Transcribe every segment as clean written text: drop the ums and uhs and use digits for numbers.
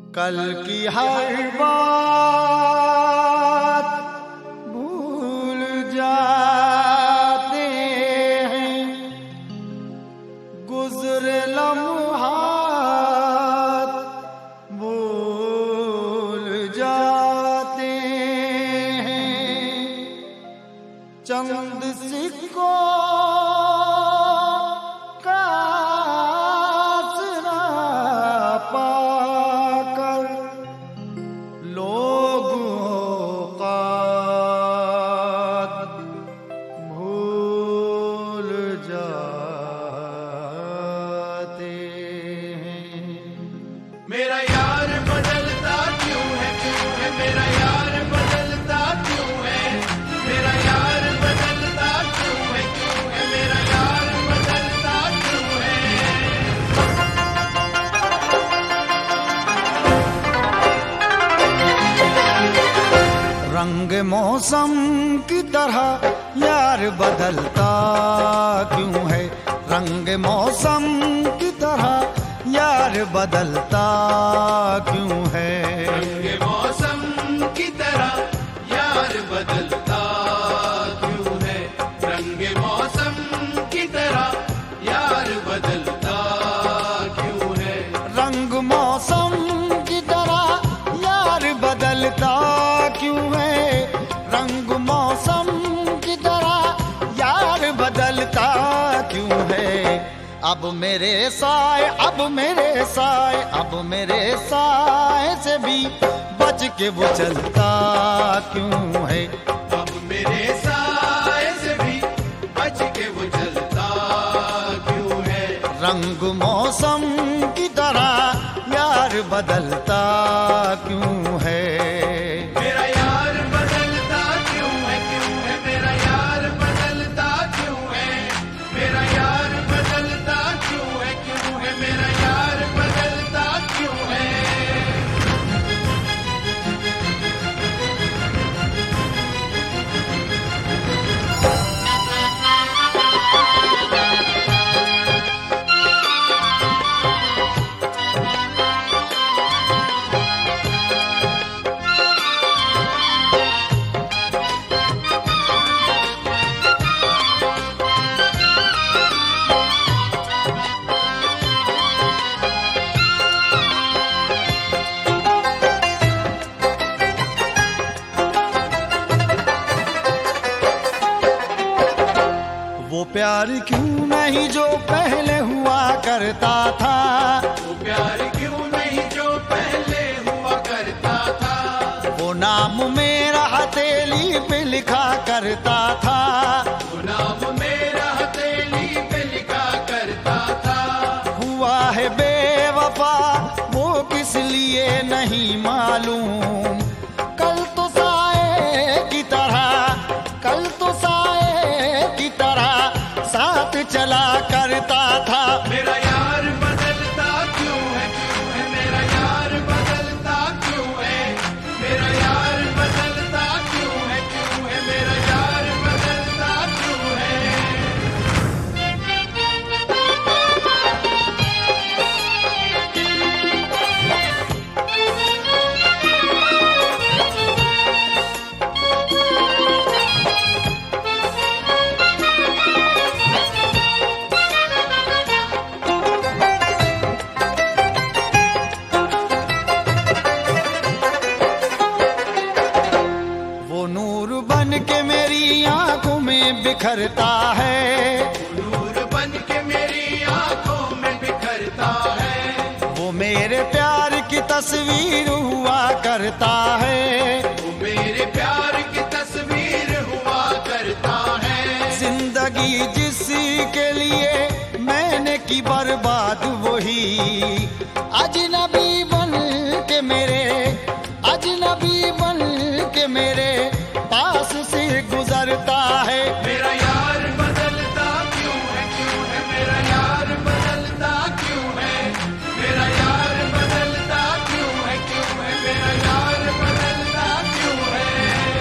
कल की हर बात भूल जाते हैं, गुज़रे लम्हात भूल जाते हैं। चंद सिक्कों का आसरा पाकर लोग औकात भूल जाते हैं। मेरा यार बदलता क्यों है मेरा यार बदलता क्यों है, मेरा यार बदलता क्यों है मेरा यार बदलता क्यों है। रंग मौसम की तरह यार बदलता क्यों है, रंग मौसम की तरह यार बदलता क्यों है। रंग मौसम की तरह यार बदलता क्यों है, रंग मौसम की तरह यार बदलता क्यों है। रंग मौसम की तरह यार बदलता क्यों है, रंग मौसम की तरह यार बदलता क्यों है। अब मेरे साए, अब मेरे साए, अब मेरे साए से भी बच के वो चलता क्यों है। अब मेरे साए से भी बच के वो चलता क्यों है। रंग मौसम की तरह यार बदलता क्यों है। मेरा यार बदलता क्यों है मेरा यार बदलता क्यों है, मेरा यार बदलता क्यों है मेरा यार बदलता क्यों है। वो प्यार क्यों नहीं जो पहले हुआ करता था, वो प्यार क्यों नहीं जो पहले हुआ करता था। वो नाम मेरा हथेली पे लिखा करता था, वो नाम मेरा हथेली पे लिखा करता था। हुआ है बेवफा वो किस लिए नहीं मालूम। कल तो साए की तरह, कल तो साए की तरह साथ चला करता था। मेरा यार बदलता क्यों है मेरा यार बदलता क्यों है, मेरा यार बदलता क्यों है मेरा यार बदलता क्यों है। वो नूर बन के मेरी आंखों में बिखरता है, नूर बन के मेरी आंखों में बिखरता है। वो मेरे प्यार की तस्वीर हुआ करता है। वो मेरे प्यार की तस्वीर हुआ करता है। जिंदगी जिसके लिए मैंने की बर्बाद वही अजनबी बन के मेरे, अजनबी बन के मेरे पास से गुजरता है। मेरा यार बदलता क्यों है मेरा यार बदलता क्यों है, मेरा यार बदलता क्यों है मेरा यार बदलता क्यों है।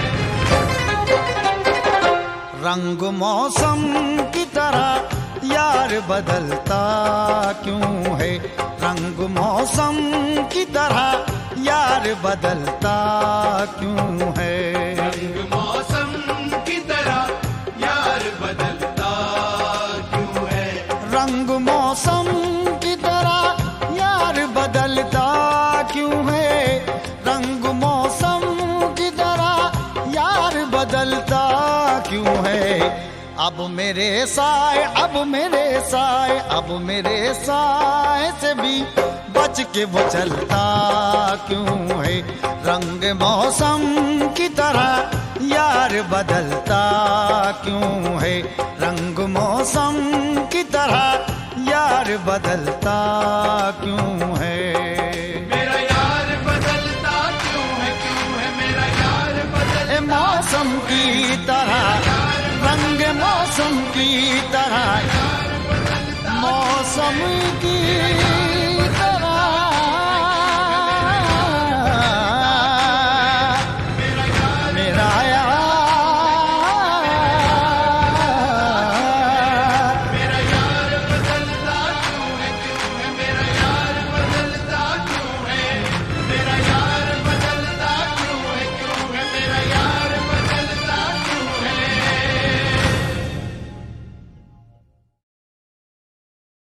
रंग मौसम की तरह यार बदलता क्यों है, रंग मौसम की तरह बदलता क्यों है। रंग मौसम की तरह यार बदलता क्यों है। रंग मौसम की तरह यार बदलता क्यों है। रंग मौसम की तरह यार बदलता क्यों है। अब मेरे साए, अब मेरे साए, अब मेरे साए से भी बच के वो चलता क्यों है। रंग मौसम की तरह यार बदलता क्यों है। रंग मौसम की तरह यार बदलता क्यों है। मेरा यार बदलता क्यों है, क्यों है मेरा यार बदलता। मौसम की तरह, रंग मौसम की तरह, मौसम की